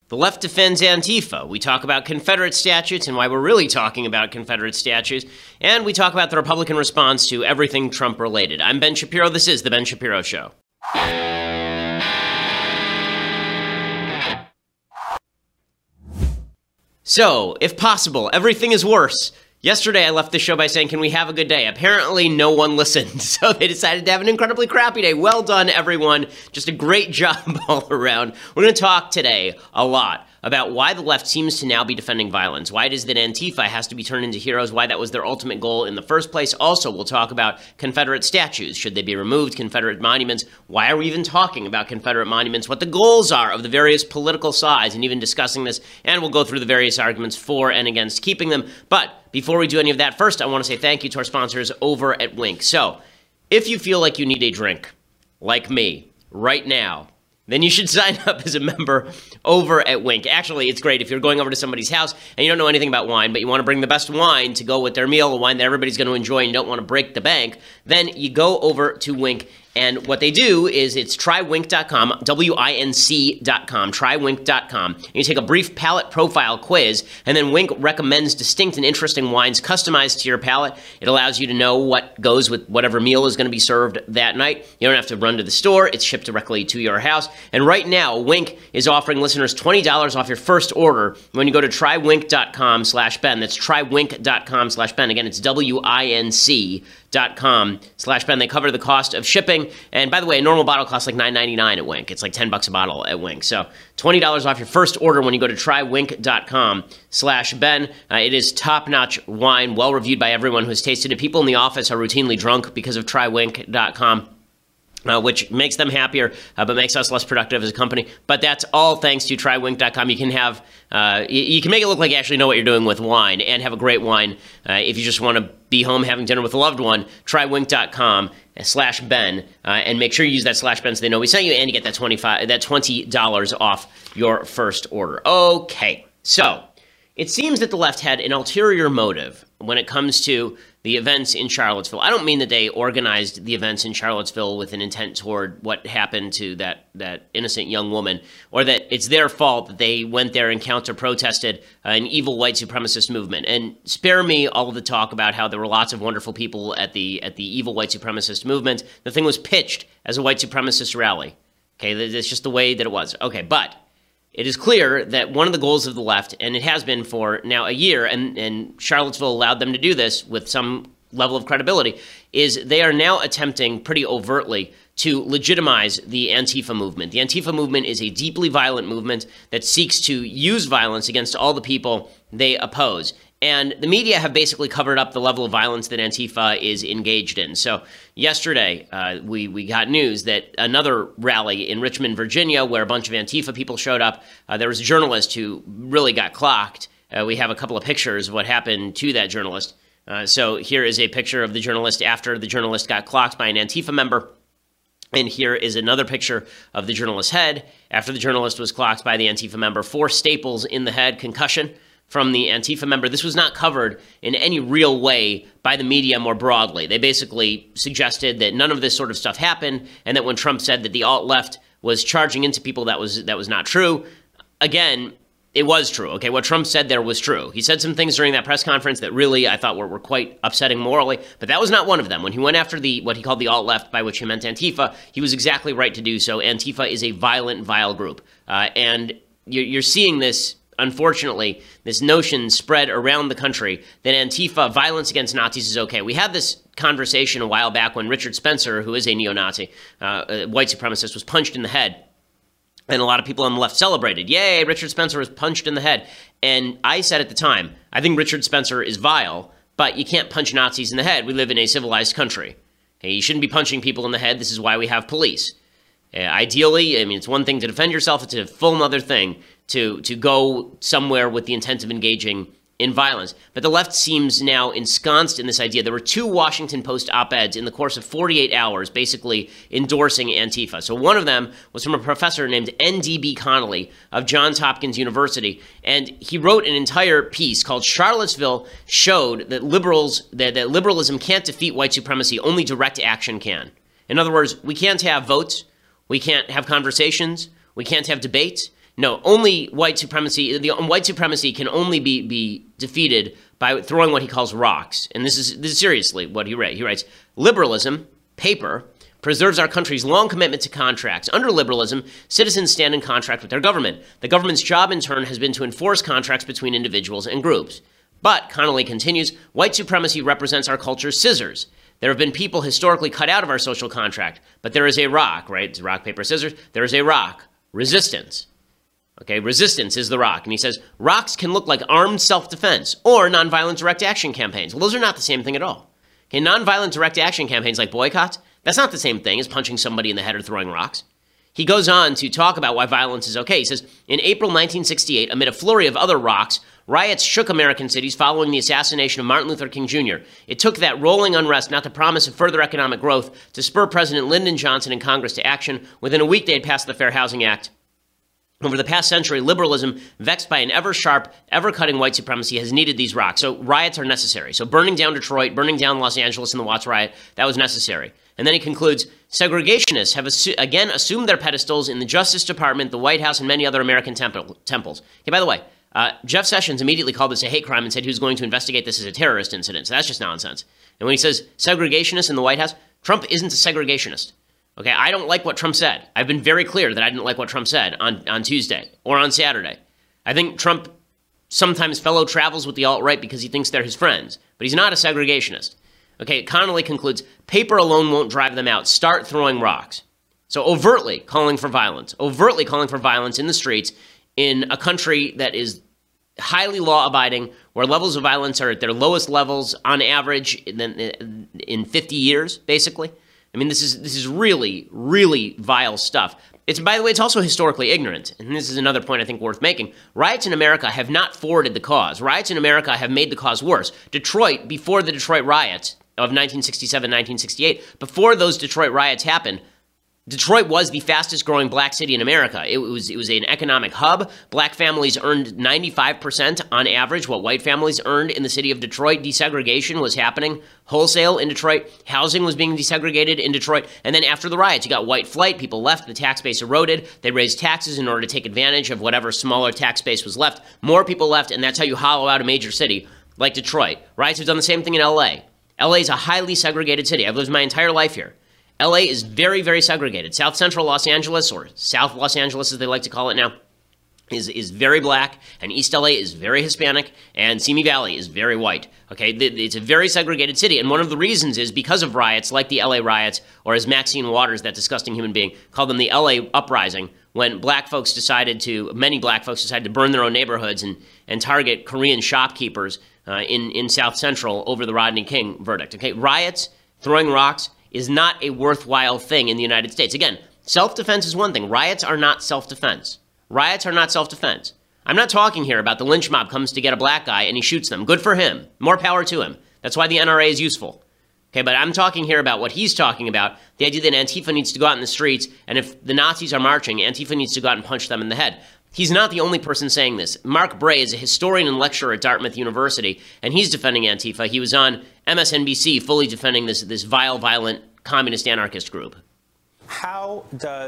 The left defends Antifa. We talk about Confederate statutes and why we're really talking about Confederate statutes. And we talk about the Republican response to everything Trump related. I'm Ben Shapiro. This is The Ben Shapiro Show. So, if possible, everything is worse. Yesterday, I left the show by saying, can we have a good day? Apparently, no one listened, so they decided to have an incredibly crappy day. Well done, everyone. Just a great job all around. We're going to talk today a lot about why the left seems to now be defending violence, why it is that Antifa has to be turned into heroes, why that was their ultimate goal in the first place. Also, we'll talk about Confederate statues. Should they be removed? Confederate monuments. Why are we even talking about Confederate monuments? What the goals are of the various political sides, and even discussing this. And we'll go through the various arguments for and against keeping them. But before we do any of that, first, I want to say thank you to our sponsors over at Winc. So, if you feel like you need a drink, like me, right now, then you should sign up as a member over at Winc. Actually, it's great if you're going over to somebody's house and you don't know anything about wine, but you want to bring the best wine to go with their meal, a wine that everybody's going to enjoy and you don't want to break the bank, then you go over to Winc. And what they do is it's trywinc.com, WINC.com, trywinc.com. You take a brief palate profile quiz, and then Winc recommends distinct and interesting wines customized to your palate. It allows you to know what goes with whatever meal is going to be served that night. You don't have to run to the store. It's shipped directly to your house. And right now, Winc is offering listeners $20 off your first order when you go to trywinc.com/Ben. That's trywinc.com/Ben. Again, it's WINC.com/Ben. They cover the cost of shipping. And by the way, a normal bottle costs like $9.99 at Winc. It's like $10 a bottle at Winc. So $20 off your first order when you go to trywinc.com/Ben. It is top-notch wine, well-reviewed by everyone who's tasted it. People in the office are routinely drunk because of trywinc.com. Which makes them happier, but makes us less productive as a company. But that's all thanks to trywinc.com. You can have, you can make it look like you actually know what you're doing with wine and have a great wine. If you just want to be home having dinner with a loved one, trywinc.com/Ben, and make sure you use that /Ben so they know we sent you, and you get that $20 off your first order. Okay, so it seems that the left had an ulterior motive when it comes to the events in Charlottesville. I don't mean that they organized the events in Charlottesville with an intent toward what happened to that innocent young woman, or that it's their fault that they went there and counter-protested an evil white supremacist movement. And spare me all of the talk about how there were lots of wonderful people at the evil white supremacist movement. The thing was pitched as a white supremacist rally. Okay, that's just the way that it was. Okay, but it is clear that one of the goals of the left, and it has been for now a year, and Charlottesville allowed them to do this with some level of credibility, is they are now attempting pretty overtly to legitimize the Antifa movement. The Antifa movement is a deeply violent movement that seeks to use violence against all the people they oppose. And the media have basically covered up the level of violence that Antifa is engaged in. So yesterday, we got news that another rally in Richmond, Virginia, where a bunch of Antifa people showed up, there was a journalist who really got clocked. We have a couple of pictures of what happened to that journalist. So here is a picture of the journalist after the journalist got clocked by an Antifa member. And here is another picture of the journalist's head after the journalist was clocked by the Antifa member. 4 staples in the head, concussion from the Antifa member. This was not covered in any real way by the media more broadly. They basically suggested that none of this sort of stuff happened, and that when Trump said that the alt-left was charging into people, that was not true. Again, it was true. Okay, what Trump said there was true. He said some things during that press conference that really I thought were quite upsetting morally, but that was not one of them. When he went after what he called the alt-left, by which he meant Antifa, he was exactly right to do so. Antifa is a violent, vile group. And you're seeing this, unfortunately, this notion spread around the country that Antifa, violence against Nazis, is okay. We had this conversation a while back when Richard Spencer, who is a neo-Nazi, a white supremacist, was punched in the head. And a lot of people on the left celebrated. Yay, Richard Spencer was punched in the head. And I said at the time, I think Richard Spencer is vile, but you can't punch Nazis in the head. We live in a civilized country. Okay, you shouldn't be punching people in the head. This is why we have police. Ideally, I mean, it's one thing to defend yourself. It's a full other thing to go somewhere with the intent of engaging in violence. But the left seems now ensconced in this idea. There were 2 Washington Post op-eds in the course of 48 hours basically endorsing Antifa. So one of them was from a professor named N.D.B. Connolly of Johns Hopkins University, and he wrote an entire piece called "Charlottesville Showed that Liberalism Can't Defeat White Supremacy, Only Direct Action Can." In other words, we can't have votes, we can't have conversations, we can't have debates. No, only white supremacy. White supremacy can only be defeated by throwing what he calls rocks. And this is seriously what he writes. He writes, liberalism, paper, preserves our country's long commitment to contracts. Under liberalism, citizens stand in contract with their government. The government's job, in turn, has been to enforce contracts between individuals and groups. But, Connolly continues, white supremacy represents our culture's scissors. There have been people historically cut out of our social contract, but there is a rock, right? It's rock, paper, scissors. There is a rock. Resistance. Okay, resistance is the rock. And he says, rocks can look like armed self-defense or nonviolent direct action campaigns. Well, those are not the same thing at all. Okay, nonviolent direct action campaigns like boycotts, that's not the same thing as punching somebody in the head or throwing rocks. He goes on to talk about why violence is okay. He says, in April 1968, amid a flurry of other rocks, riots shook American cities following the assassination of Martin Luther King Jr. It took that rolling unrest, not the promise of further economic growth, to spur President Lyndon Johnson and Congress to action. Within a week, they had passed the Fair Housing Act. Over the past century, liberalism, vexed by an ever-sharp, ever-cutting white supremacy, has needed these rocks. So riots are necessary. So burning down Detroit, burning down Los Angeles in the Watts riot, that was necessary. And then he concludes, segregationists have again assumed their pedestals in the Justice Department, the White House, and many other American temples. Okay, by the way, Jeff Sessions immediately called this a hate crime and said he was going to investigate this as a terrorist incident. So that's just nonsense. And when he says segregationists in the White House, Trump isn't a segregationist. Okay, I don't like what Trump said. I've been very clear that I didn't like what Trump said on Tuesday or on Saturday. I think Trump sometimes fellow travels with the alt-right because he thinks they're his friends, but he's not a segregationist. Okay, Connolly concludes, paper alone won't drive them out. Start throwing rocks. So overtly calling for violence in the streets in a country that is highly law-abiding, where levels of violence are at their lowest levels on average in 50 years, basically. I mean, this is really, really vile stuff. By the way, it's also historically ignorant. And this is another point I think worth making. Riots in America have not forwarded the cause. Riots in America have made the cause worse. Detroit, before the Detroit riots of 1967, 1968, before those Detroit riots happened, Detroit was the fastest growing black city in America. It was an economic hub. Black families earned 95% on average what white families earned in the city of Detroit. Desegregation was happening wholesale in Detroit. Housing was being desegregated in Detroit. And then after the riots, you got white flight. People left. The tax base eroded. They raised taxes in order to take advantage of whatever smaller tax base was left. More people left, and that's how you hollow out a major city like Detroit. Riots have done the same thing in L.A. L.A. is a highly segregated city. I've lived my entire life here. LA is very, very segregated. South Central Los Angeles, or South Los Angeles as they like to call it now, is very black, and East LA is very Hispanic, and Simi Valley is very white. Okay, it's a very segregated city, and one of the reasons is because of riots like the LA riots, or as Maxine Waters, that disgusting human being, called them the LA uprising, when many black folks decided to burn their own neighborhoods and target Korean shopkeepers in South Central over the Rodney King verdict. Okay, riots, throwing rocks, is not a worthwhile thing in the United States. Again, self-defense is one thing. Riots are not self-defense. Riots are not self-defense. I'm not talking here about the lynch mob comes to get a black guy and he shoots them. Good for him. More power to him. That's why the NRA is useful. Okay, but I'm talking here about what he's talking about, the idea that Antifa needs to go out in the streets, and if the Nazis are marching, Antifa needs to go out and punch them in the head. He's not the only person saying this. Mark Bray is a historian and lecturer at Dartmouth University, and he's defending Antifa. He was on MSNBC fully defending this vile, violent, communist anarchist group. How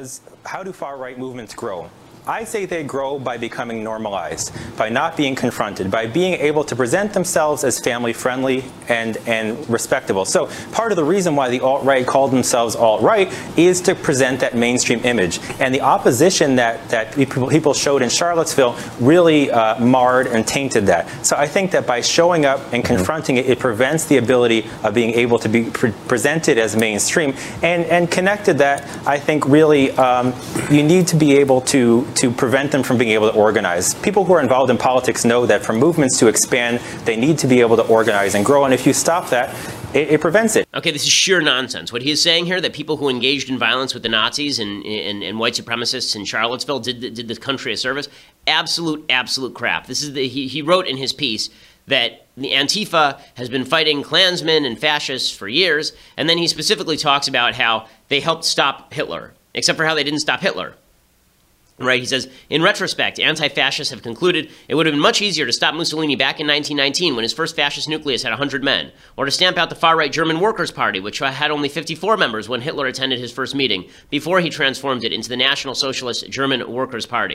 do far-right movements grow? I say they grow by becoming normalized, by not being confronted, by being able to present themselves as family-friendly and respectable. So part of the reason why the alt-right called themselves alt-right is to present that mainstream image. And the opposition that people showed in Charlottesville really marred and tainted that. So I think that by showing up and confronting it, it prevents the ability of being able to be presented as mainstream. And connected that, I think really you need to be able to prevent them from being able to organize. People who are involved in politics know that for movements to expand, they need to be able to organize and grow. And if you stop that, it prevents it. Okay, this is sheer nonsense. What he is saying here, that people who engaged in violence with the Nazis and white supremacists in Charlottesville did the country a service, absolute crap. This is he wrote in his piece that the Antifa has been fighting Klansmen and fascists for years, and then he specifically talks about how they helped stop Hitler, except for how they didn't stop Hitler. Right, he says, in retrospect, anti-fascists have concluded it would have been much easier to stop Mussolini back in 1919 when his first fascist nucleus had 100 men, or to stamp out the far-right German Workers' Party, which had only 54 members when Hitler attended his first meeting, before he transformed it into the National Socialist German Workers' Party.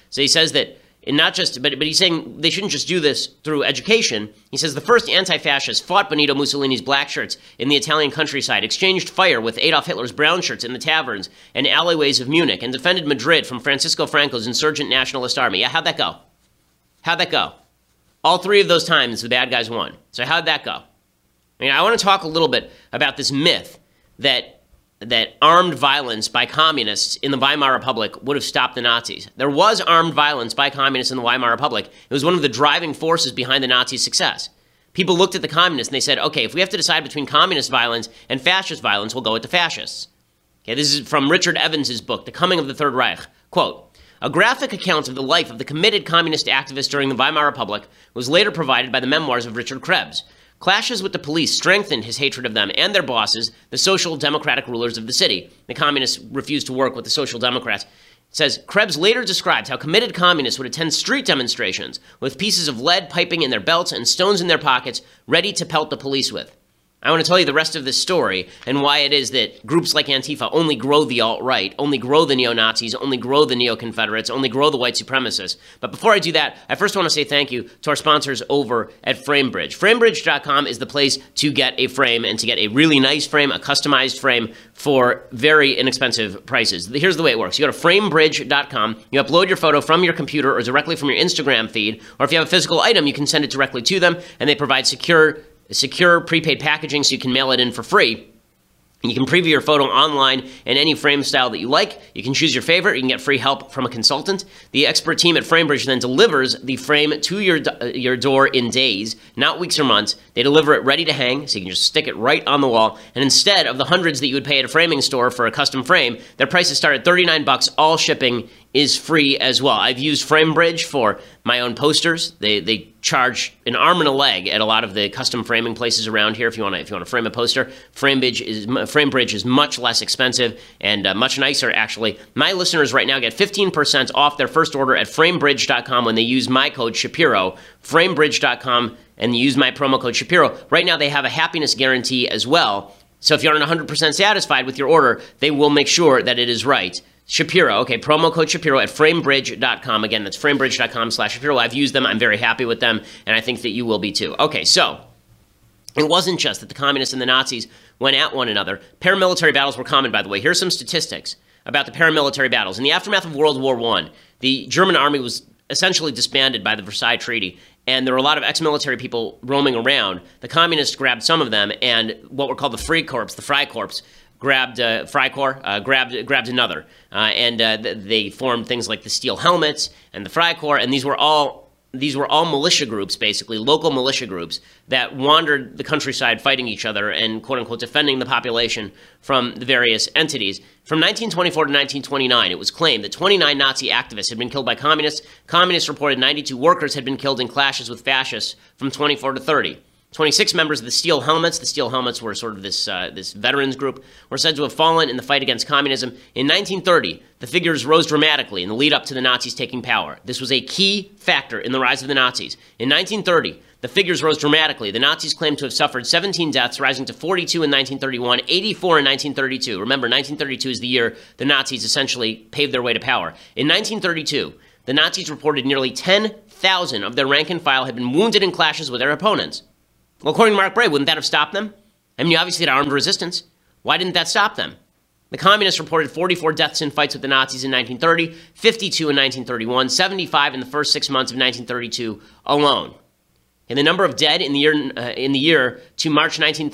So he says that, and not just, but he's saying they shouldn't just do this through education. He says the first anti-fascists fought Benito Mussolini's black shirts in the Italian countryside, exchanged fire with Adolf Hitler's brown shirts in the taverns and alleyways of Munich, and defended Madrid from Francisco Franco's insurgent nationalist army. Yeah, how'd that go? How'd that go? All three of those times, the bad guys won. So how'd that go? I mean, I want to talk a little bit about this myth that armed violence by communists in the Weimar Republic would have stopped the Nazis. There was armed violence by communists in the Weimar Republic. It was one of the driving forces behind the Nazis' success. People looked at the communists and they said, okay, if we have to decide between communist violence and fascist violence, we'll go with the fascists. Okay, this is from Richard Evans' book, The Coming of the Third Reich. Quote, a graphic account of the life of the committed communist activists during the Weimar Republic was later provided by the memoirs of Richard Krebs. Clashes with the police strengthened his hatred of them and their bosses, the social democratic rulers of the city. The communists refused to work with the social democrats. It says, Krebs later described how committed communists would attend street demonstrations with pieces of lead piping in their belts and stones in their pockets, ready to pelt the police with. I want to tell you the rest of this story and why it is that groups like Antifa only grow the alt-right, only grow the neo-Nazis, only grow the neo-Confederates, only grow the white supremacists. But before I do that, I first want to say thank you to our sponsors over at FrameBridge. FrameBridge.com is the place to get a frame and to get a really nice frame, a customized frame for very inexpensive prices. Here's the way it works. You go to FrameBridge.com, you upload your photo from your computer or directly from your Instagram feed, or if you have a physical item, you can send it directly to them, and they provide secure prepaid packaging so you can mail it in for free. You can preview your photo online in any frame style that you like. You can choose your favorite. You can get free help from a consultant. The expert team at FrameBridge then delivers the frame to your door in days, not weeks or months. They deliver it ready to hang, so you can just stick it right on the wall. And instead of the hundreds that you would pay at a framing store for a custom frame, their prices start at $39. All shipping is free as well. I've used FrameBridge for my own posters. They charge an arm and a leg at a lot of the custom framing places around here. If you want to frame a poster, FrameBridge is much less expensive and much nicer, actually. My listeners right now get 15% off their first order at FrameBridge.com when they use my code Shapiro. FrameBridge.com, and use my promo code Shapiro. Right now, they have a happiness guarantee as well. So if you aren't 100% satisfied with your order, they will make sure that it is right. Shapiro, okay, promo code Shapiro at FrameBridge.com. Again, that's FrameBridge.com/Shapiro. I've used them. I'm very happy with them, and I think that you will be too. Okay, so it wasn't just that the communists and the Nazis went at one another. Paramilitary battles were common, by the way. Here's some statistics about the paramilitary battles. In the aftermath of World War I, the German army was essentially disbanded by the Versailles Treaty, and there were a lot of ex-military people roaming around. The communists grabbed some of them, and what were called the Freikorps, grabbed Freikorps, grabbed another, and they formed things like the Steel Helmets and the Freikorps, and these were all militia groups, basically local militia groups that wandered the countryside fighting each other and quote unquote defending the population from the various entities. From 1924 to 1929, it was claimed that 29 Nazi activists had been killed by communists. Communists reported 92 workers had been killed in clashes with fascists from 24 to 30. 26 members of the Steel Helmets were sort of this veterans group, were said to have fallen in the fight against communism. In 1930, the figures rose dramatically in the lead up to the Nazis taking power. This was a key factor in the rise of the Nazis. In 1930, the figures rose dramatically. The Nazis claimed to have suffered 17 deaths, rising to 42 in 1931, 84 in 1932. Remember, 1932 is the year the Nazis essentially paved their way to power. In 1932, the Nazis reported nearly 10,000 of their rank and file had been wounded in clashes with their opponents. Well, according to Mark Bray, wouldn't that have stopped them? I mean, you obviously had armed resistance. Why didn't that stop them? The communists reported 44 deaths in fights with the Nazis in 1930, 52 in 1931, 75 in the first 6 months of 1932 alone. And the number of dead in the year to March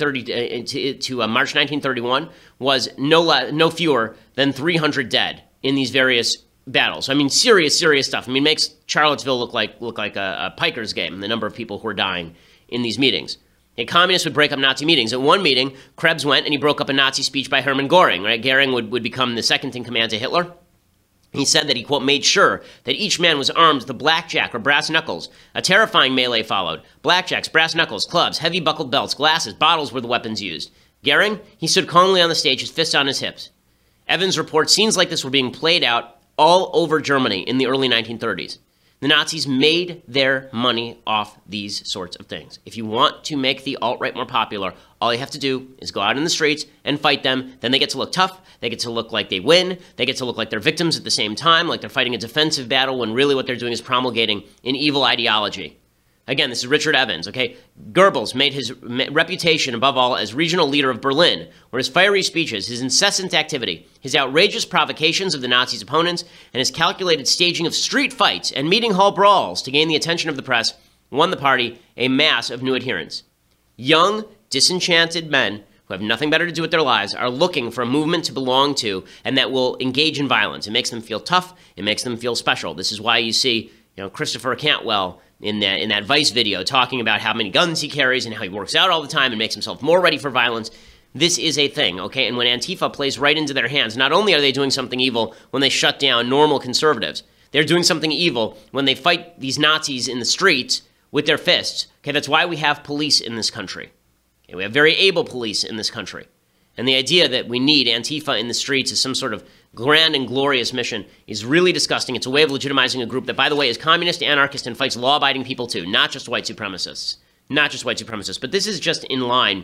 1930 March 1931 was no fewer than 300 dead in these various battles. I mean, serious stuff. I mean, it makes Charlottesville look like a piker's game. The number of people who are dying in these meetings. And communists would break up Nazi meetings. At one meeting, Krebs went and he broke up a Nazi speech by Hermann Göring. Right? Göring would become the second in command to Hitler. He said that he, quote, made sure that each man was armed with a blackjack or brass knuckles. A terrifying melee followed. Blackjacks, brass knuckles, clubs, heavy buckled belts, glasses, bottles were the weapons used. Göring, he stood calmly on the stage, his fists on his hips. Evans reports scenes like this were being played out all over Germany in the early 1930s. The Nazis made their money off these sorts of things. If you want to make the alt-right more popular, all you have to do is go out in the streets and fight them. Then they get to look tough. They get to look like they win. They get to look like they're victims at the same time, like they're fighting a defensive battle when really what they're doing is promulgating an evil ideology. Again, this is Richard Evans, okay? Goebbels made his reputation, above all, as regional leader of Berlin, where his fiery speeches, his incessant activity, his outrageous provocations of the Nazis' opponents, and his calculated staging of street fights and meeting hall brawls to gain the attention of the press won the party a mass of new adherents. Young, disenchanted men who have nothing better to do with their lives are looking for a movement to belong to and that will engage in violence. It makes them feel tough. It makes them feel special. This is why you see, Christopher Cantwell in that Vice video talking about how many guns he carries and how he works out all the time and makes himself more ready for violence. This is a thing, okay? And when Antifa plays right into their hands, not only are they doing something evil when they shut down normal conservatives, they're doing something evil when they fight these Nazis in the streets with their fists. Okay, that's why we have police in this country. Okay, we have very able police in this country. And the idea that we need Antifa in the streets as some sort of grand and glorious mission is really disgusting. It's a way of legitimizing a group that, by the way, is communist, anarchist, and fights law-abiding people too, not just white supremacists. Not just white supremacists. But this is just in line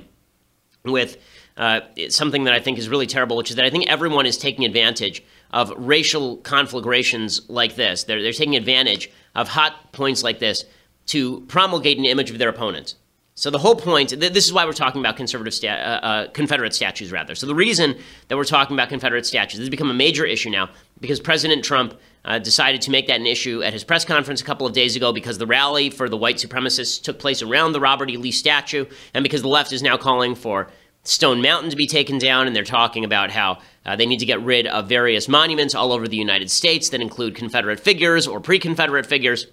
with something that I think is really terrible, which is that I think everyone is taking advantage of racial conflagrations like this. They're taking advantage of hot points like this to promulgate an image of their opponents. So the whole point, this is why we're talking about Confederate statues, rather. So the reason that we're talking about Confederate statues, this has become a major issue now because President Trump decided to make that an issue at his press conference a couple of days ago because the rally for the white supremacists took place around the Robert E. Lee statue, and because the left is now calling for Stone Mountain to be taken down, and they're talking about how they need to get rid of various monuments all over the United States that include Confederate figures or pre-Confederate figures.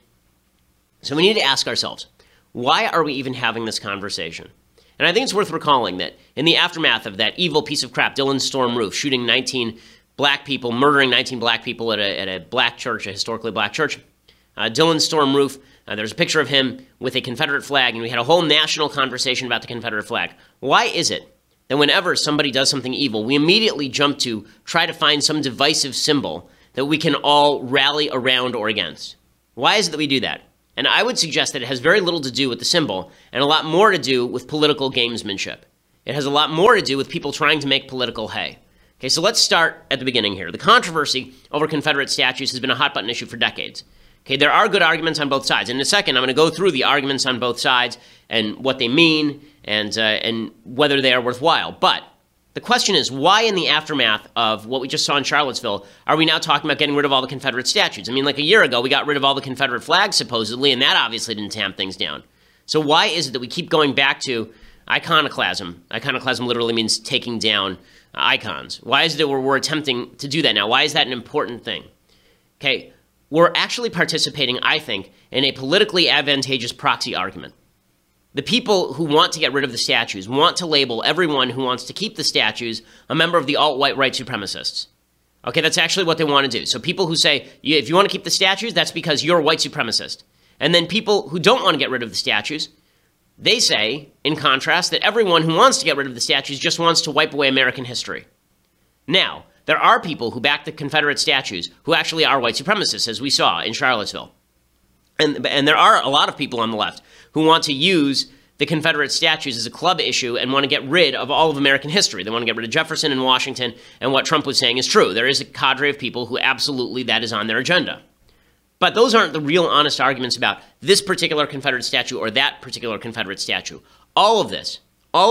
So we need to ask ourselves, why are we even having this conversation? And I think it's worth recalling that in the aftermath of that evil piece of crap, Dylann Storm Roof, shooting 19 black people, murdering 19 black people at a black church, a historically black church, Dylann Storm Roof, there's a picture of him with a Confederate flag, and we had a whole national conversation about the Confederate flag. Why is it that whenever somebody does something evil, we immediately jump to try to find some divisive symbol that we can all rally around or against? Why is it that we do that? And I would suggest that it has very little to do with the symbol and a lot more to do with political gamesmanship. It has a lot more to do with people trying to make political hay. Okay, so let's start at the beginning here. The controversy over Confederate statues has been a hot-button issue for decades. Okay, there are good arguments on both sides. In a second, I'm going to go through the arguments on both sides and what they mean and whether they are worthwhile. But the question is, why in the aftermath of what we just saw in Charlottesville are we now talking about getting rid of all the Confederate statues? I mean, like a year ago, we got rid of all the Confederate flags, supposedly, and that obviously didn't tamp things down. So why is it that we keep going back to iconoclasm? Iconoclasm literally means taking down icons. Why is it that we're attempting to do that now? Why is that an important thing? Okay, we're actually participating, I think, in a politically advantageous proxy argument. The people who want to get rid of the statues want to label everyone who wants to keep the statues a member of the alt-white right supremacists. Okay, that's actually what they want to do. So people who say, if you want to keep the statues, that's because you're a white supremacist. And then people who don't want to get rid of the statues, they say, in contrast, that everyone who wants to get rid of the statues just wants to wipe away American history. Now, there are people who back the Confederate statues who actually are white supremacists, as we saw in Charlottesville. And there are a lot of people on the left who want to use the Confederate statues as a club issue and want to get rid of all of American history. They want to get rid of Jefferson and Washington, and what Trump was saying is true. There is a cadre of people who absolutely that is on their agenda. But those aren't the real honest arguments about this particular Confederate statue or that particular Confederate statue. All of this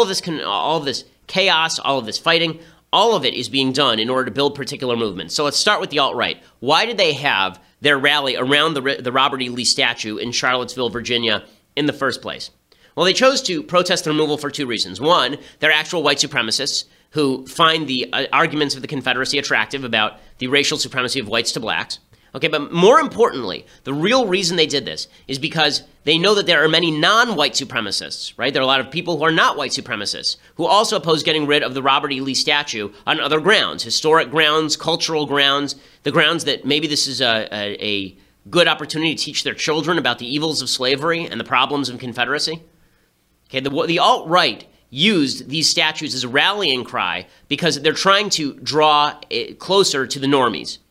chaos, all of this fighting, all of it is being done in order to build particular movements. So let's start with the alt-right. Why did they have their rally around the Robert E. Lee statue in Charlottesville, Virginia in the first place? Well, they chose to protest the removal for two reasons. One, they're actual white supremacists who find the arguments of the Confederacy attractive about the racial supremacy of whites to blacks. Okay, but more importantly, the real reason they did this is because they know that there are many non-white supremacists, right? There are a lot of people who are not white supremacists who also oppose getting rid of the Robert E. Lee statue on other grounds, historic grounds, cultural grounds, the grounds that maybe this is a good opportunity to teach their children about the evils of slavery and the problems of Confederacy. Okay, the alt-right used these statues as a rallying cry because they're trying to draw it closer to the normies.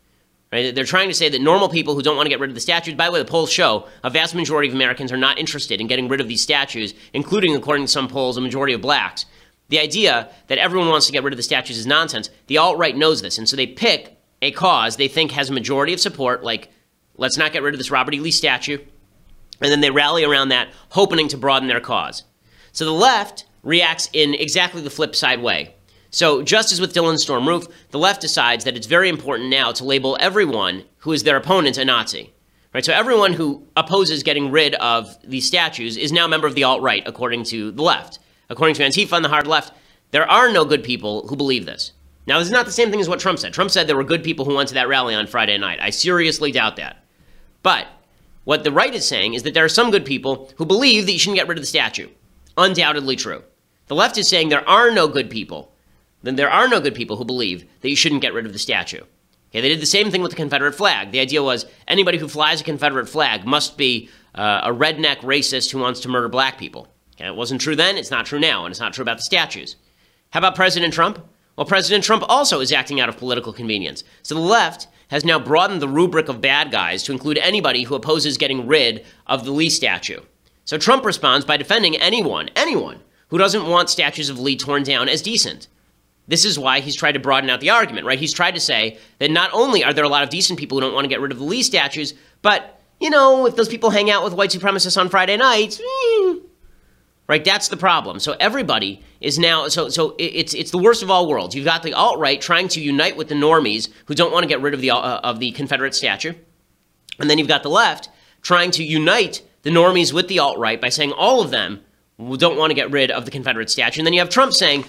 Right? They're trying to say that normal people who don't want to get rid of the statues, by the way, the polls show a vast majority of Americans are not interested in getting rid of these statues, including, according to some polls, a majority of blacks. The idea that everyone wants to get rid of the statues is nonsense. The alt-right knows this, and so they pick a cause they think has a majority of support, like, let's not get rid of this Robert E. Lee statue, and then they rally around that, hoping to broaden their cause. So the left reacts in exactly the flip side way. So just as with Dylan Storm Roof, the left decides that it's very important now to label everyone who is their opponent a Nazi. Right? So everyone who opposes getting rid of these statues is now a member of the alt-right, according to the left. According to Antifa and the hard left, there are no good people who believe this. Now, this is not the same thing as what Trump said. Trump said there were good people who went to that rally on Friday night. I seriously doubt that. But what the right is saying is that there are some good people who believe that you shouldn't get rid of the statue. Undoubtedly true. The left is saying there are no good people. Then there are no good people who believe that you shouldn't get rid of the statue. Okay, they did the same thing with the Confederate flag. The idea was anybody who flies a Confederate flag must be a redneck racist who wants to murder black people. Okay, it wasn't true then, it's not true now, and it's not true about the statues. How about President Trump? Well, President Trump also is acting out of political convenience. So the left has now broadened the rubric of bad guys to include anybody who opposes getting rid of the Lee statue. So Trump responds by defending anyone who doesn't want statues of Lee torn down as decent. This is why he's tried to broaden out the argument, right? He's tried to say that not only are there a lot of decent people who don't want to get rid of the Lee statues, but, you know, if those people hang out with white supremacists on Friday nights, right? That's the problem. So everybody is now, so it's the worst of all worlds. You've got the alt-right trying to unite with the normies who don't want to get rid of the Confederate statue. And then you've got the left trying to unite the normies with the alt-right by saying all of them don't want to get rid of the Confederate statue. And then you have Trump saying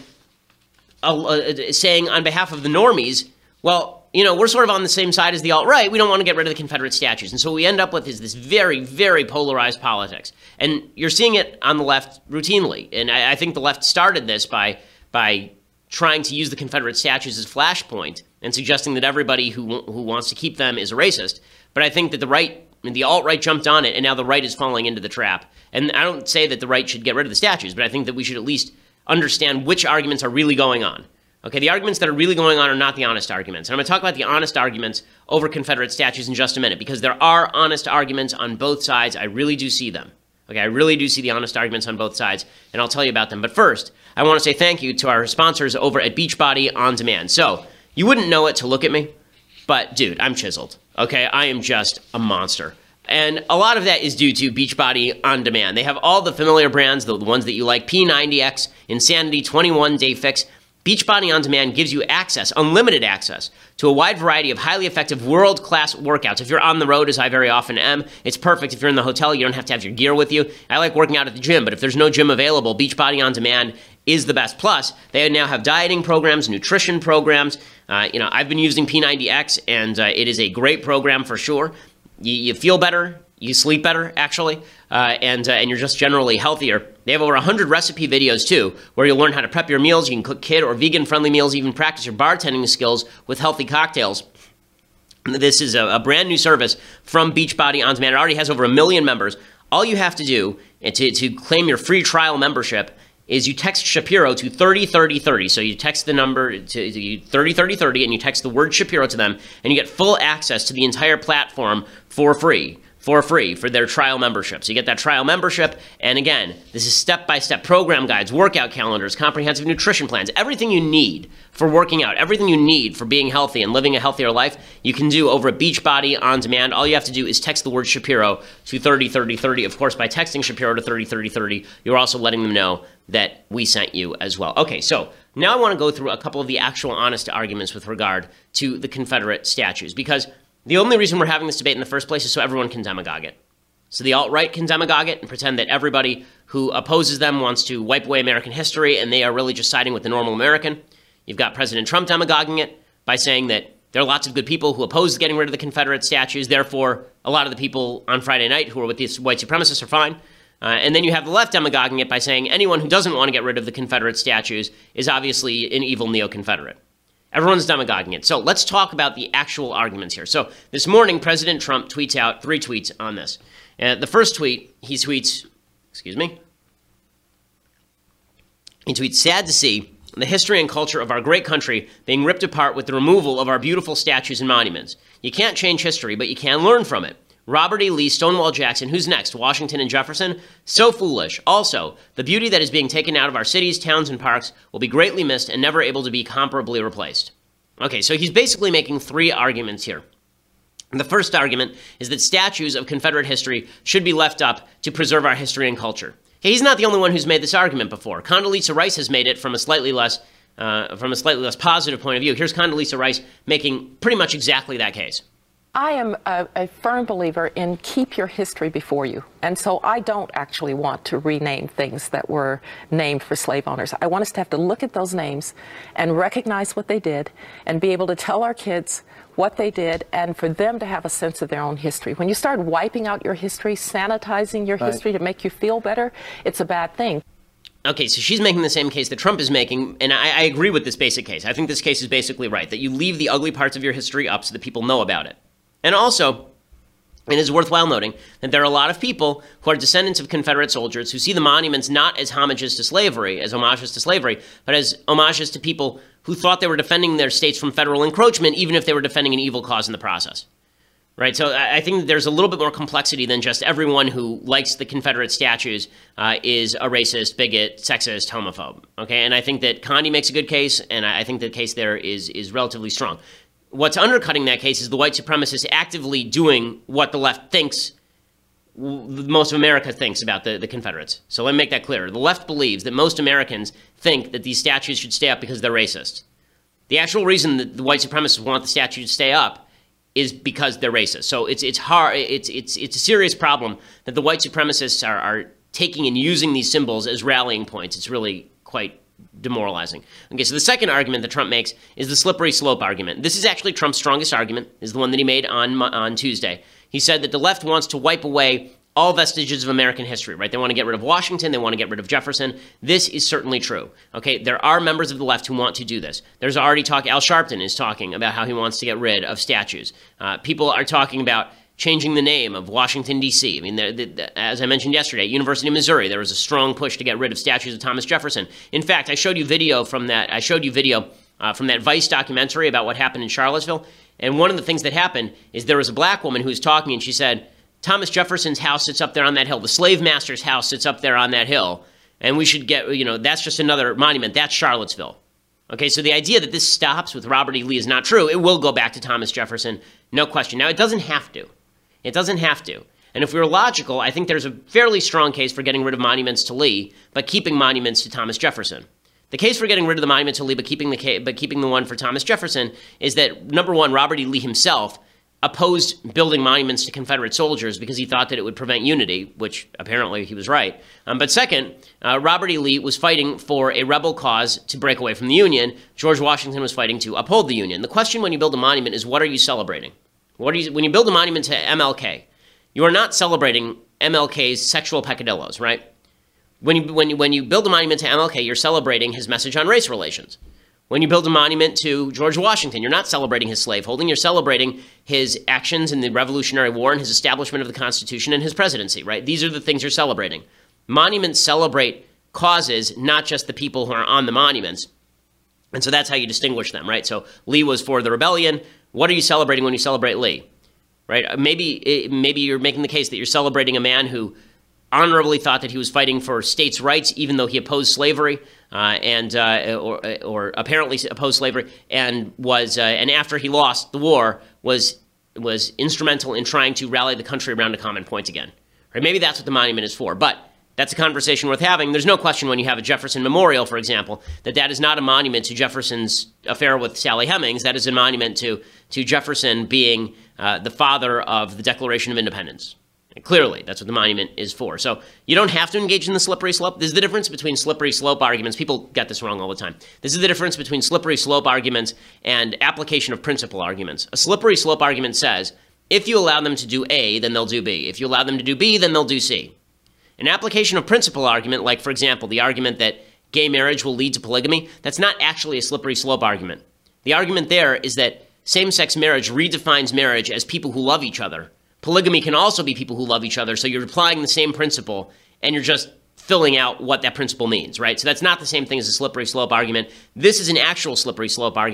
on behalf of the normies, well, you know, we're sort of on the same side as the alt-right. We don't want to get rid of the Confederate statues. And so what we end up with is this very, very polarized politics. And you're seeing it on the left routinely. And I think the left started this by trying to use the Confederate statues as flashpoint and suggesting that everybody who wants to keep them is a racist. But I think that the alt-right jumped on it, and now the right is falling into the trap. And I don't say that the right should get rid of the statues, but I think that we should at least understand which arguments are really going on. Okay, the arguments that are really going on are not the honest arguments. And I'm going to talk about the honest arguments over Confederate statues in just a minute, because there are honest arguments on both sides. I really do see them. Okay, I really do see the honest arguments on both sides, and I'll tell you about them. But first, I want to say thank you to our sponsors over at Beachbody On Demand. So, you wouldn't know it to look at me, but dude, I'm chiseled. Okay, I am just a monster. And a lot of that is due to Beachbody On Demand. They have all the familiar brands, the ones that you like, P90X, Insanity, 21 Day Fix. Beachbody On Demand gives you access, unlimited access, to a wide variety of highly effective world-class workouts. If you're on the road, as I very often am, it's perfect. If you're in the hotel, you don't have to have your gear with you. I like working out at the gym, but if there's no gym available, Beachbody On Demand is the best. Plus, they now have dieting programs, nutrition programs. I've been using P90X, and it is a great program for sure. You feel better, you sleep better, actually, and you're just generally healthier. They have over 100 recipe videos, too, where you'll learn how to prep your meals. You can cook kid or vegan-friendly meals, even practice your bartending skills with healthy cocktails. This is a brand new service from Beachbody On Demand. It already has over 1 million members. All you have to do to claim your free trial membership is you text Shapiro to 303030. So you text the number to 303030 and you text the word Shapiro to them, and you get full access to the entire platform for free for their trial membership. So you get that trial membership, and again, this is step-by-step program guides, workout calendars, comprehensive nutrition plans, everything you need for working out, everything you need for being healthy and living a healthier life, you can do over at Beachbody On Demand. All you have to do is text the word Shapiro to 303030. Of course, by texting Shapiro to 303030, you're also letting them know that we sent you as well. Okay, so now I want to go through a couple of the actual honest arguments with regard to the Confederate statues, because the only reason we're having this debate in the first place is so everyone can demagogue it. So the alt-right can demagogue it and pretend that everybody who opposes them wants to wipe away American history and they are really just siding with the normal American. You've got President Trump demagoguing it by saying that there are lots of good people who oppose getting rid of the Confederate statues, therefore a lot of the people on Friday night who are with these white supremacists are fine. And then you have the left demagoguing it by saying anyone who doesn't want to get rid of the Confederate statues is obviously an evil neo-Confederate. Everyone's demagoguing it. So let's talk about the actual arguments here. So this morning, President Trump tweets out 3 tweets on this. The first tweet, he tweets, sad to see the history and culture of our great country being ripped apart with the removal of our beautiful statues and monuments. You can't change history, but you can learn from it. Robert E. Lee, Stonewall Jackson, who's next? Washington and Jefferson? So foolish. Also, the beauty that is being taken out of our cities, towns, and parks will be greatly missed and never able to be comparably replaced. Okay, so he's basically making three arguments here. The first argument is that statues of Confederate history should be left up to preserve our history and culture. Okay, he's not the only one who's made this argument before. Condoleezza Rice has made it from a slightly less positive point of view. Here's Condoleezza Rice making pretty much exactly that case. I am a firm believer in keep your history before you. And so I don't actually want to rename things that were named for slave owners. I want us to have to look at those names and recognize what they did and be able to tell our kids what they did and for them to have a sense of their own history. When you start wiping out your history, sanitizing your history to make you feel better, it's a bad thing. Okay, so she's making the same case that Trump is making, and I agree with this basic case. I think this case is basically right, that you leave the ugly parts of your history up so that people know about it. And also, it is worthwhile noting that there are a lot of people who are descendants of Confederate soldiers who see the monuments not as homages to slavery, but as homages to people who thought they were defending their states from federal encroachment, even if they were defending an evil cause in the process. Right, so I think there's a little bit more complexity than just everyone who likes the Confederate statues is a racist, bigot, sexist, homophobe. Okay, and I think that Condi makes a good case, and I think the case there is relatively strong. What's undercutting that case is the white supremacists actively doing what the left thinks, most of America thinks about the Confederates. So let me make that clear. The left believes that most Americans think that these statues should stay up because they're racist. The actual reason that the white supremacists want the statues to stay up is because they're racist. So it's hard. It's a serious problem that the white supremacists are taking and using these symbols as rallying points. It's really quite demoralizing. Okay, so the second argument that Trump makes is the slippery slope argument. This is actually Trump's strongest argument, is the one that he made on Tuesday. He said that the left wants to wipe away all vestiges of American history, right? They want to get rid of Washington. They want to get rid of Jefferson. This is certainly true. Okay, there are members of the left who want to do this. There's already talk. Al Sharpton is talking about how he wants to get rid of statues. People are talking about changing the name of Washington, D.C. I mean, as I mentioned yesterday, at University of Missouri, there was a strong push to get rid of statues of Thomas Jefferson. In fact, I showed you video from that. From that Vice documentary about what happened in Charlottesville. And one of the things that happened is there was a black woman who was talking, and she said, Thomas Jefferson's house sits up there on that hill. The slave master's house sits up there on that hill. And we should get, that's just another monument. That's Charlottesville. Okay, so the idea that this stops with Robert E. Lee is not true. It will go back to Thomas Jefferson, no question. Now, it doesn't have to. It doesn't have to. And if we were logical, I think there's a fairly strong case for getting rid of monuments to Lee, but keeping monuments to Thomas Jefferson. The case for getting rid of the monument to Lee, but keeping the one for Thomas Jefferson is that, number one, Robert E. Lee himself opposed building monuments to Confederate soldiers because he thought that it would prevent unity, which apparently he was right. But second, Robert E. Lee was fighting for a rebel cause to break away from the Union. George Washington was fighting to uphold the Union. The question when you build a monument is, what are you celebrating? When you build a monument to MLK, you are not celebrating MLK's sexual peccadillos, right? When you build a monument to MLK, you're celebrating his message on race relations. When you build a monument to George Washington, you're not celebrating his slaveholding. You're celebrating his actions in the Revolutionary War and his establishment of the Constitution and his presidency, right? These are the things you're celebrating. Monuments celebrate causes, not just the people who are on the monuments. And so that's how you distinguish them, right? So Lee was for the rebellion. What are you celebrating when you celebrate Lee, right? Maybe you're making the case that you're celebrating a man who honorably thought that he was fighting for states' rights, even though he opposed slavery, or apparently opposed slavery, and after he lost the war was instrumental in trying to rally the country around a common point again. Right? Maybe that's what the monument is for, but that's a conversation worth having. There's no question when you have a Jefferson Memorial, for example, that is not a monument to Jefferson's affair with Sally Hemings. That is a monument to Jefferson being the father of the Declaration of Independence. And clearly, that's what the monument is for. So you don't have to engage in the slippery slope. This is the difference between slippery slope arguments. People get this wrong all the time. This is the difference between slippery slope arguments and application of principle arguments. A slippery slope argument says, if you allow them to do A, then they'll do B. If you allow them to do B, then they'll do C. An application of principle argument, like, for example, the argument that gay marriage will lead to polygamy, that's not actually a slippery slope argument. The argument there is that same-sex marriage redefines marriage as people who love each other. Polygamy can also be people who love each other, so you're applying the same principle, and you're just filling out what that principle means, right? So that's not the same thing as a slippery slope argument. This is an actual slippery slope argument.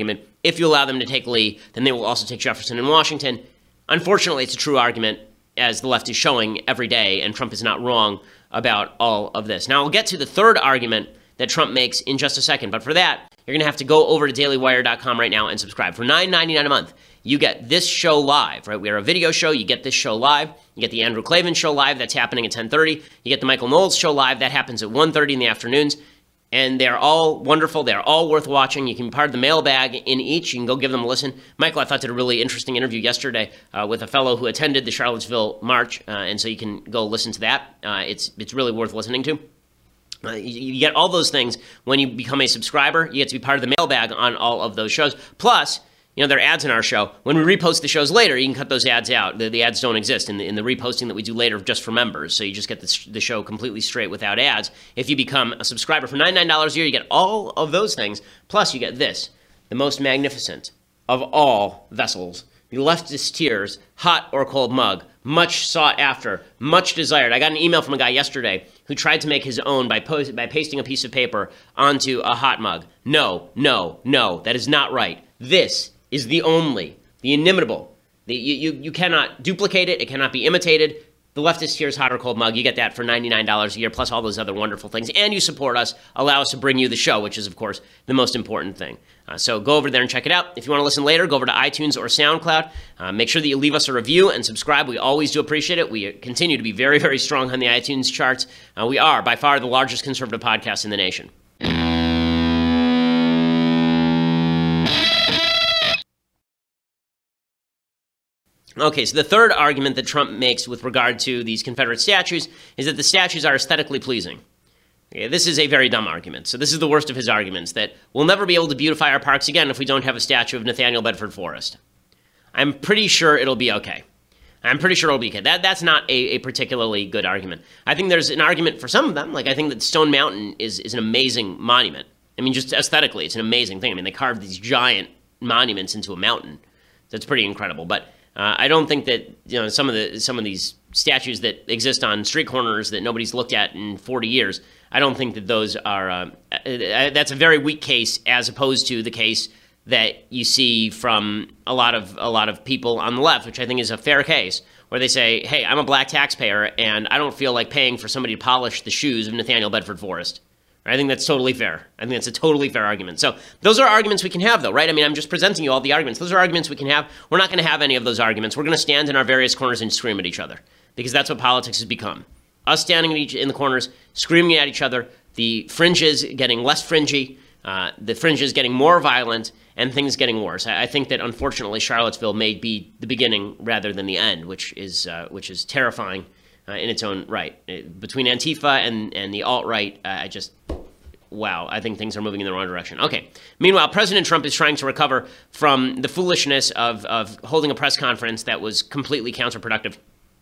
if you allow them to take Lee, then they will also take Jefferson and Washington. Unfortunately, it's a true argument, as the left is showing every day, and Trump is not wrong about all of this. Now, we'll get to the third argument that Trump makes in just a second, but for that, you're going to have to go over to dailywire.com right now and subscribe. For $9.99 a month, you get this show live, right? We are a video show. You get this show live. You get the Andrew Klavan show live. That's happening at 10:30. You get the Michael Knowles show live. That happens at 1:30 in the afternoons. And they're all wonderful. They're all worth watching. You can be part of the mailbag in each. You can go give them a listen. Michael, I thought, did a really interesting interview yesterday with a fellow who attended the Charlottesville March, and so you can go listen to that. It's really worth listening to. You get all those things when you become a subscriber. You get to be part of the mailbag on all of those shows. Plus, there are ads in our show. When we repost the shows later, you can cut those ads out. The ads don't exist in the reposting that we do later just for members. So you just get the show completely straight without ads. If you become a subscriber for $99 a year, you get all of those things. Plus, you get this, the most magnificent of all vessels, the Leftist Tears hot or cold mug. Much sought after, much desired. I got an email from a guy yesterday who tried to make his own by pasting a piece of paper onto a hot mug. No, no, no, that is not right. This is the inimitable. You cannot duplicate it. It cannot be imitated. The Leftist Tears hot or cold mug, you get that for $99 a year, plus all those other wonderful things. And you support us, allow us to bring you the show, which is, of course, the most important thing. So go over there and check it out. If you want to listen later, go over to iTunes or SoundCloud. Make sure that you leave us a review and subscribe. We always do appreciate it. We continue to be very, very strong on the iTunes charts. We are, by far, the largest conservative podcast in the nation. Okay, so the third argument that Trump makes with regard to these Confederate statues is that the statues are aesthetically pleasing. Okay, this is a very dumb argument. So this is the worst of his arguments, that we'll never be able to beautify our parks again if we don't have a statue of Nathaniel Bedford Forrest. I'm pretty sure it'll be okay. That's not a particularly good argument. I think there's an argument for some of them. Like, I think that Stone Mountain is an amazing monument. I mean, just aesthetically, it's an amazing thing. I mean, they carved these giant monuments into a mountain. That's pretty incredible. But I don't think that some of these statues that exist on street corners that nobody's looked at in 40 years. I don't think that those are. That's a very weak case, as opposed to the case that you see from a lot of people on the left, which I think is a fair case, where they say, "Hey, I'm a black taxpayer, and I don't feel like paying for somebody to polish the shoes of Nathaniel Bedford Forrest." I think that's totally fair. I think that's a totally fair argument. So those are arguments we can have, though, right? I mean, I'm just presenting you all the arguments. Those are arguments we can have. We're not going to have any of those arguments. We're going to stand in our various corners and scream at each other, because that's what politics has become. Us standing in the corners, screaming at each other, the fringes getting less fringy, the fringes getting more violent, and things getting worse. I think that, unfortunately, Charlottesville may be the beginning rather than the end, which is terrifying in its own right. Between Antifa and the alt-right, wow, I think things are moving in the wrong direction. Okay. Meanwhile, President Trump is trying to recover from the foolishness of holding a press conference that was completely counterproductive.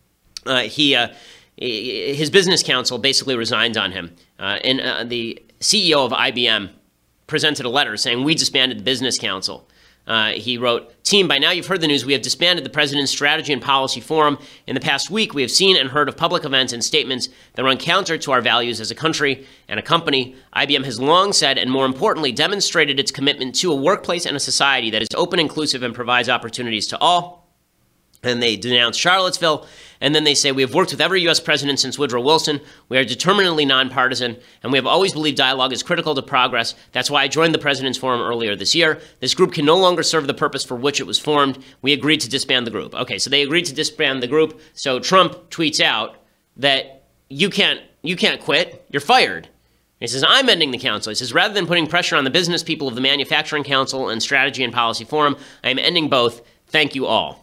His business counsel basically resigned on him. And the CEO of IBM presented a letter saying, "We disbanded the business council." He wrote, "Team, by now you've heard the news. We have disbanded the President's Strategy and Policy Forum. In the past week, we have seen and heard of public events and statements that run counter to our values as a country and a company. IBM has long said, and more importantly, demonstrated its commitment to a workplace and a society that is open, inclusive, and provides opportunities to all." And they denounce Charlottesville. And then they say, "We have worked with every U.S. president since Woodrow Wilson. We are determinedly nonpartisan, and we have always believed dialogue is critical to progress. That's why I joined the President's Forum earlier this year. This group can no longer serve the purpose for which it was formed. We agreed to disband the group." Okay, so they agreed to disband the group. So Trump tweets out that you can't quit. You're fired. He says, "I'm ending the council." He says, "Rather than putting pressure on the business people of the Manufacturing Council and Strategy and Policy Forum, I am ending both. Thank you all."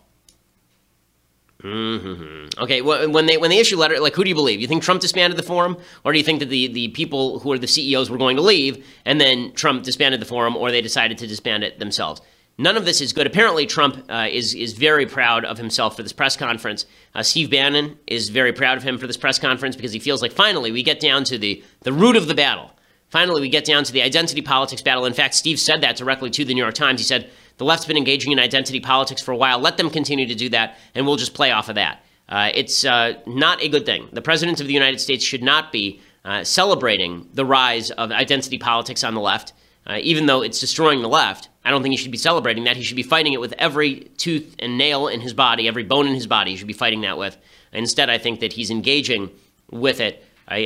Okay, well, when they issue a letter, like, who do you believe? You think Trump disbanded the forum, or do you think that the people who are the CEOs were going to leave, and then Trump disbanded the forum, or they decided to disband it themselves? None of this is good. Apparently, Trump is very proud of himself for this press conference. Steve Bannon is very proud of him for this press conference because he feels like finally we get down to the root of the battle. Finally, we get down to the identity politics battle. In fact, Steve said that directly to the New York Times. He said, "The left's been engaging in identity politics for a while. Let them continue to do that, and we'll just play off of that." It's not a good thing. The President of the United States should not be celebrating the rise of identity politics on the left. even though it's destroying the left. I don't think he should be celebrating that. He should be fighting it with every tooth and nail in his body, every bone in his body. He should be fighting that with. Instead, I think that he's engaging with it.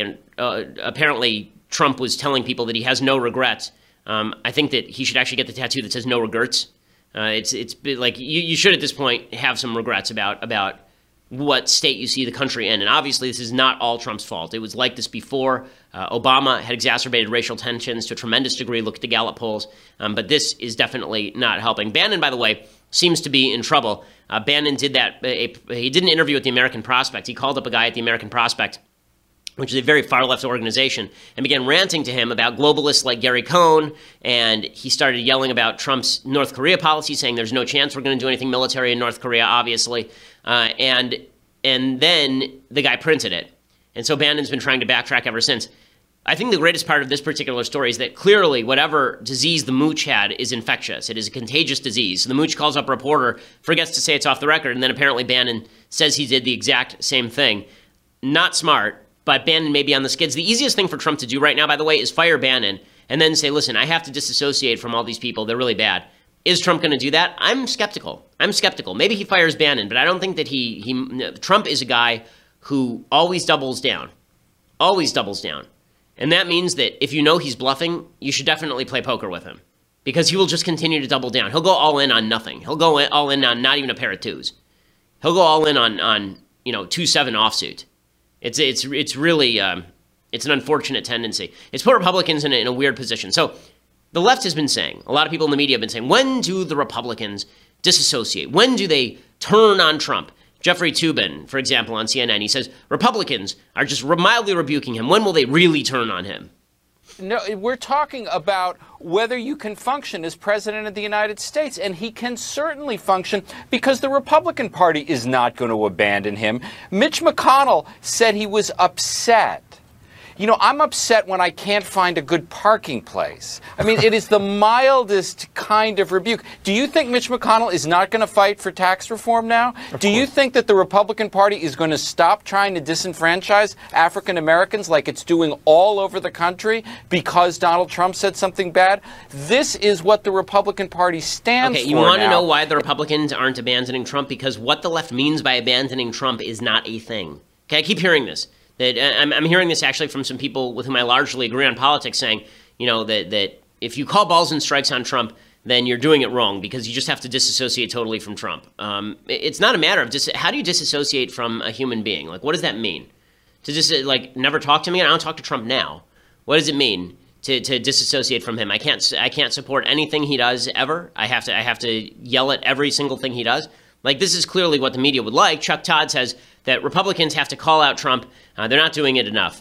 Apparently, Trump was telling people that he has no regrets. I think that he should actually get the tattoo that says "No regrets." It's like you should at this point have some regrets about what state you see the country in. And obviously, this is not all Trump's fault. It was like this before. Obama had exacerbated racial tensions to a tremendous degree. Look at the Gallup polls. But this is definitely not helping. Bannon, by the way, seems to be in trouble. Bannon did that. He did an interview with the American Prospect. He called up a guy at the American Prospect, which is a very far-left organization, and began ranting to him about globalists like Gary Cohn, and he started yelling about Trump's North Korea policy, saying there's no chance we're going to do anything military in North Korea, obviously, and then the guy printed it. And so Bannon's been trying to backtrack ever since. I think the greatest part of this particular story is that clearly whatever disease the mooch had is infectious. It is a contagious disease. So the mooch calls up a reporter, forgets to say it's off the record, and then apparently Bannon says he did the exact same thing. Not smart, but Bannon may be on the skids. The easiest thing for Trump to do right now, by the way, is fire Bannon and then say, listen, I have to disassociate from all these people. They're really bad. Is Trump going to do that? I'm skeptical. Maybe he fires Bannon, but I don't think that Trump is a guy who always doubles down. Always doubles down. And that means that if you know he's bluffing, you should definitely play poker with him, because he will just continue to double down. He'll go all in on nothing. He'll go all in on not even a pair of twos. He'll go all in on 2-7 offsuit. It's really it's an unfortunate tendency. It's put Republicans in a weird position. So the left has been saying, a lot of people in the media have been saying, when do the Republicans disassociate? When do they turn on Trump? Jeffrey Toobin, for example, on CNN, he says Republicans are just mildly rebuking him. When will they really turn on him? No, we're talking about whether you can function as president of the United States. And he can certainly function because the Republican Party is not going to abandon him. Mitch McConnell said he was upset. You know, I'm upset when I can't find a good parking place. I mean, it is the mildest kind of rebuke. Do you think Mitch McConnell is not going to fight for tax reform now? Do you think that the Republican Party is going to stop trying to disenfranchise African Americans like it's doing all over the country because Donald Trump said something bad? This is what the Republican Party stands for. Okay, you want to know why the Republicans aren't abandoning Trump? Because what the left means by abandoning Trump is not a thing. Okay, I keep hearing this. That I'm hearing this actually from some people with whom I largely agree on politics, saying, that if you call balls and strikes on Trump, then you're doing it wrong because you just have to disassociate totally from Trump. It's not a matter of how do you disassociate from a human being? Like, what does that mean? To just never talk to me? I don't talk to Trump now. What does it mean to disassociate from him? I can't support anything he does ever. I have to yell at every single thing he does. Like, this is clearly what the media would like. Chuck Todd says that Republicans have to call out Trump. They're not doing it enough.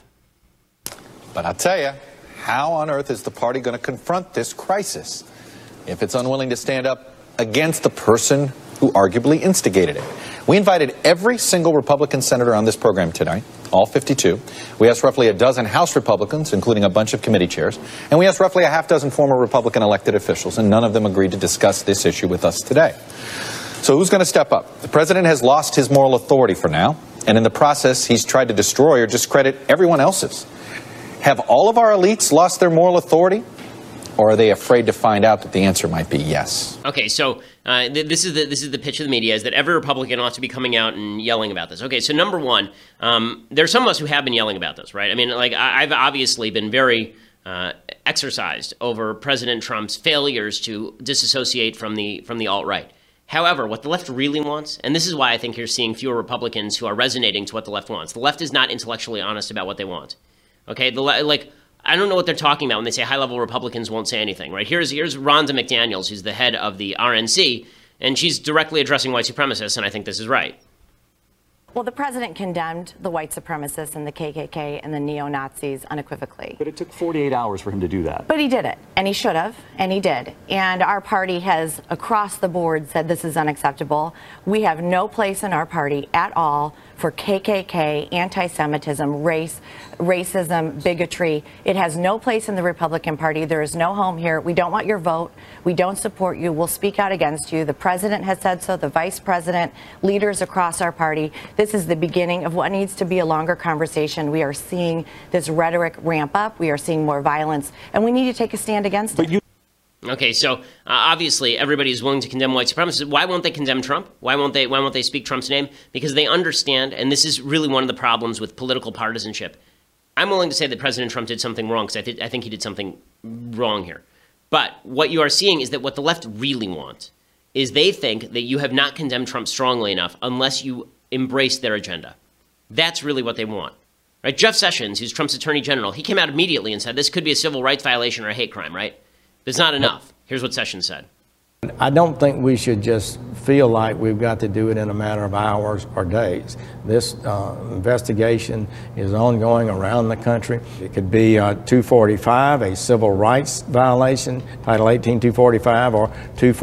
But I'll tell you, how on earth is the party going to confront this crisis if it's unwilling to stand up against the person who arguably instigated it? We invited every single Republican senator on this program tonight, all 52. We asked roughly a dozen House Republicans, including a bunch of committee chairs, and we asked roughly a half dozen former Republican elected officials, and none of them agreed to discuss this issue with us today. So who's going to step up? The president has lost his moral authority for now, and in the process, he's tried to destroy or discredit everyone else's. Have all of our elites lost their moral authority, or are they afraid to find out that the answer might be yes? Okay, so this is the pitch of the media, is that every Republican ought to be coming out and yelling about this. Okay, so number one, there's some of us who have been yelling about this, right? I mean, like, I've obviously been very exercised over President Trump's failures to disassociate from the alt-right. However, what the left really wants, and this is why I think you're seeing fewer Republicans who are resonating to what the left wants. The left is not intellectually honest about what they want. Okay, I don't know what they're talking about when they say high-level Republicans won't say anything. Right? Here's Rhonda McDaniels, who's the head of the RNC, and she's directly addressing white supremacists, and I think this is right. Well, the president condemned the white supremacists and the KKK and the neo-Nazis unequivocally. But it took 48 hours for him to do that. But he did it, and he should have, and he did. And our party has, across the board, said this is unacceptable. We have no place in our party at all for KKK, anti-Semitism, racism, bigotry. It has no place in the Republican Party. There is no home here. We don't want your vote. We don't support you. We'll speak out against you. The president has said so, the vice president, leaders across our party. This is the beginning of what needs to be a longer conversation. We are seeing this rhetoric ramp up. We are seeing more violence, and we need to take a stand against it. Okay, so obviously everybody is willing to condemn white supremacists. Why won't they condemn Trump? Why won't they speak Trump's name? Because they understand, and this is really one of the problems with political partisanship. I'm willing to say that President Trump did something wrong because I think he did something wrong here. But what you are seeing is that what the left really wants is they think that you have not condemned Trump strongly enough unless you embrace their agenda. That's really what they want. Right? Jeff Sessions, who's Trump's attorney general, he came out immediately and said this could be a civil rights violation or a hate crime, right? It's not enough. Here's what Sessions said. I don't think we should just feel like we've got to do it in a matter of hours or days. This investigation is ongoing around the country. It could be 245, a civil rights violation, Title 18, 245, or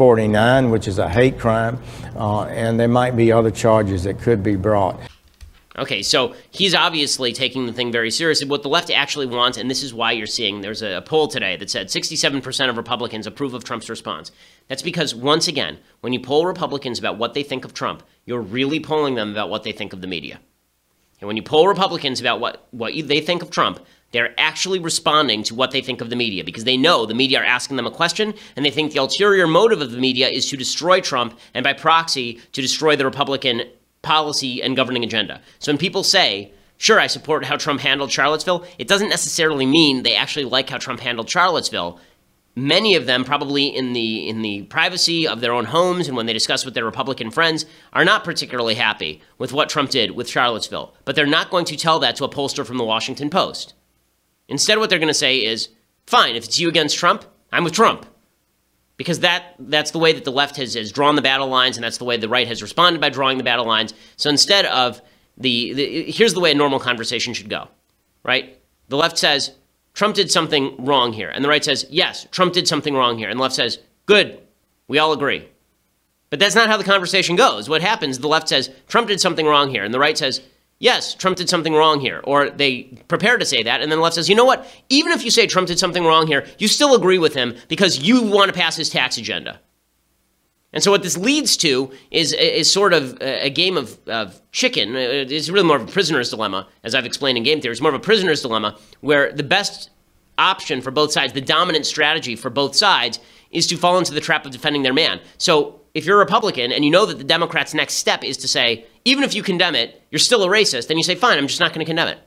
249, which is a hate crime, and there might be other charges that could be brought. Okay, so he's obviously taking the thing very seriously. What the left actually wants, and this is why you're seeing, there's a poll today that said 67% of Republicans approve of Trump's response. That's because, once again, when you poll Republicans about what they think of Trump, you're really polling them about what they think of the media. And when you poll Republicans about what they think of Trump, they're actually responding to what they think of the media because they know the media are asking them a question and they think the ulterior motive of the media is to destroy Trump and, by proxy, to destroy the Republican policy and governing agenda. So when people say, sure, I support how Trump handled Charlottesville, it doesn't necessarily mean they actually like how Trump handled Charlottesville. Many of them, probably in the privacy of their own homes and when they discuss with their Republican friends, are not particularly happy with what Trump did with Charlottesville. But they're not going to tell that to a pollster from the Washington Post. Instead, what they're going to say is, fine, if it's you against Trump, I'm with Trump. Because that's the way that the left has drawn the battle lines, and that's the way the right has responded by drawing the battle lines. So instead of here's the way a normal conversation should go, right? The left says, Trump did something wrong here. And the right says, yes, Trump did something wrong here. And the left says, good, we all agree. But that's not how the conversation goes. What happens, the left says, Trump did something wrong here. And the right says, yes, Trump did something wrong here. Or they prepare to say that, and then the left says, you know what? Even if you say Trump did something wrong here, you still agree with him because you want to pass his tax agenda. And so what this leads to is sort of a game of chicken. It's really more of a prisoner's dilemma, as I've explained in game theory. It's more of a prisoner's dilemma where the best option for both sides, the dominant strategy for both sides, is to fall into the trap of defending their man. So if you're a Republican and you know that the Democrats' next step is to say, even if you condemn it, you're still a racist, then you say, fine, I'm just not going to condemn it.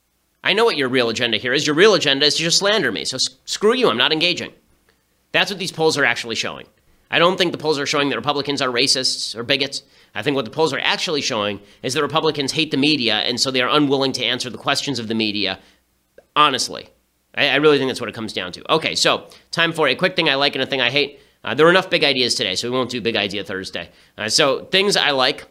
I know what your real agenda here is. Your real agenda is to just slander me. So screw you, I'm not engaging. That's what these polls are actually showing. I don't think the polls are showing that Republicans are racists or bigots. I think what the polls are actually showing is that Republicans hate the media, and so they are unwilling to answer the questions of the media honestly. I really think that's what it comes down to. Okay, so time for a quick thing I like and a thing I hate. There were enough big ideas today, so we won't do Big Idea Thursday. So things I like.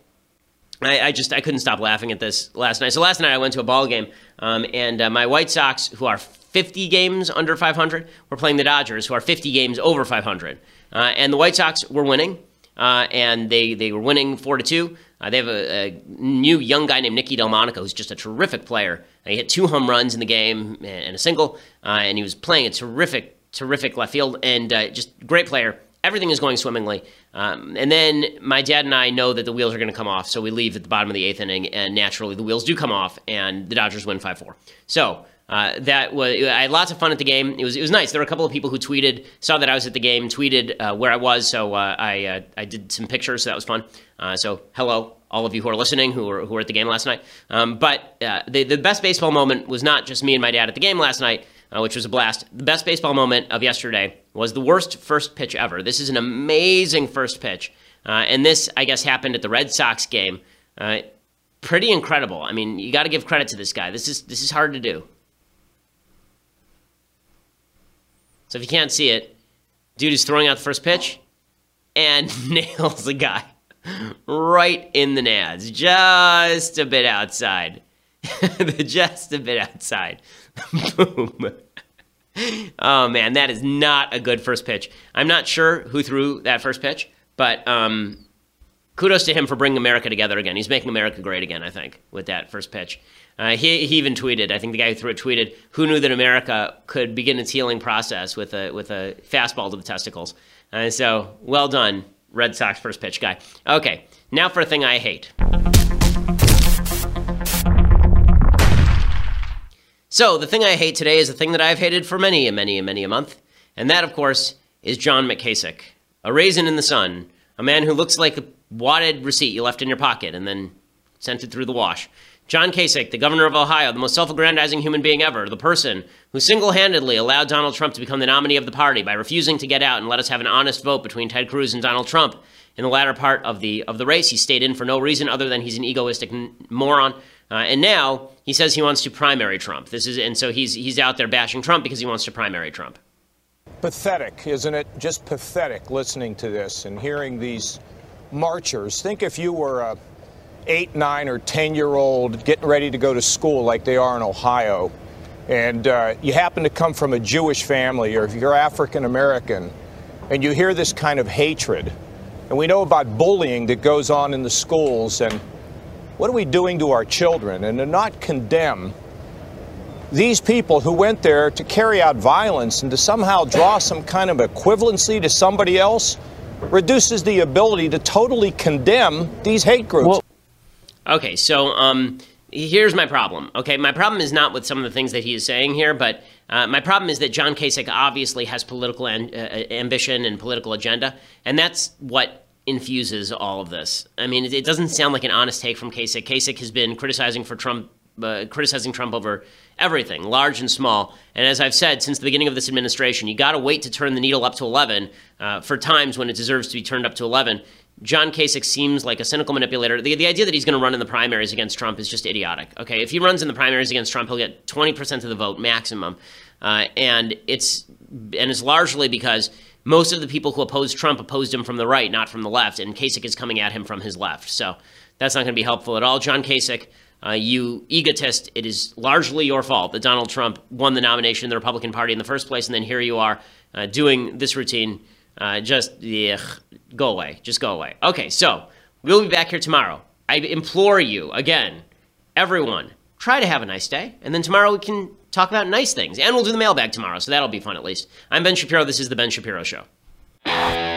I couldn't stop laughing at this last night. So last night I went to a ball game, and my White Sox, who are 50 games under 500, were playing the Dodgers, who are 50 games over 500. And the White Sox were winning, and they were winning 4-2. They have a new young guy named Nicky Delmonico, who's just a terrific player. He hit 2 home runs in the game and a single, and he was playing a terrific left field, and just great player. Everything is going swimmingly. And then my dad and I know that the wheels are going to come off, so we leave at the bottom of the 8th inning, and naturally the wheels do come off, and the Dodgers win 5-4. So I had lots of fun at the game. It was nice. There were a couple of people who saw that I was at the game, tweeted where I was, so I did some pictures, so that was fun. So hello, all of you who are listening, who were at the game last night. But the best baseball moment was not just me and my dad at the game last night, which was a blast. The best baseball moment of yesterday was the worst first pitch ever. This is an amazing first pitch. And this, I guess, happened at the Red Sox game. Pretty incredible. I mean, you got to give credit to this guy. This is hard to do. So if you can't see it, dude is throwing out the first pitch and nails the guy right in the nads, just a bit outside. Just a bit outside. Boom. Oh, man, that is not a good first pitch. I'm not sure who threw that first pitch, but kudos to him for bringing America together again. He's making America great again, I think, with that first pitch. He even tweeted, I think the guy who threw it tweeted, who knew that America could begin its healing process with a fastball to the testicles. So, well done, Red Sox first pitch guy. Okay, now for a thing I hate. So, the thing I hate today is a thing that I've hated for many a month, and that, of course, is John McKasick, a raisin in the sun, a man who looks like a wadded receipt you left in your pocket and then sent it through the wash. John Kasich, the governor of Ohio, the most self-aggrandizing human being ever, the person who single-handedly allowed Donald Trump to become the nominee of the party by refusing to get out and let us have an honest vote between Ted Cruz and Donald Trump in the latter part of the race. He stayed in for no reason other than he's an egoistic moron. And now he says he wants to primary Trump. So he's out there bashing Trump because he wants to primary Trump. Pathetic, isn't it? Just pathetic listening to this and hearing these marchers. Think if you were a 8, 9, or 10-year-old getting ready to go to school like they are in Ohio, and you happen to come from a Jewish family, or if you're African American, and you hear this kind of hatred, and we know about bullying that goes on in the schools, and what are we doing to our children? And to not condemn these people who went there to carry out violence and to somehow draw some kind of equivalency to somebody else reduces the ability to totally condemn these hate groups. Well, okay, so here's my problem. Okay, my problem is not with some of the things that he is saying here, but my problem is that John Kasich obviously has political ambition and political agenda, and that's what infuses all of this. I mean, it doesn't sound like an honest take from Kasich. Kasich has been criticizing Trump over everything, large and small. And as I've said since the beginning of this administration, you got to wait to turn the needle up to 11 for times when it deserves to be turned up to 11. John Kasich seems like a cynical manipulator. The idea that he's going to run in the primaries against Trump is just idiotic. Okay, if he runs in the primaries against Trump, he'll get 20% of the vote maximum, and it's largely because most of the people who opposed Trump opposed him from the right, not from the left, and Kasich is coming at him from his left. So that's not going to be helpful at all. John Kasich, you egotist, it is largely your fault that Donald Trump won the nomination in the Republican Party in the first place, and then here you are doing this routine. Go away. Just go away. Okay, so we'll be back here tomorrow. I implore you, again, everyone, try to have a nice day, and then tomorrow we can talk about nice things, and we'll do the mailbag tomorrow, so that'll be fun at least. I'm Ben Shapiro. This is The Ben Shapiro Show.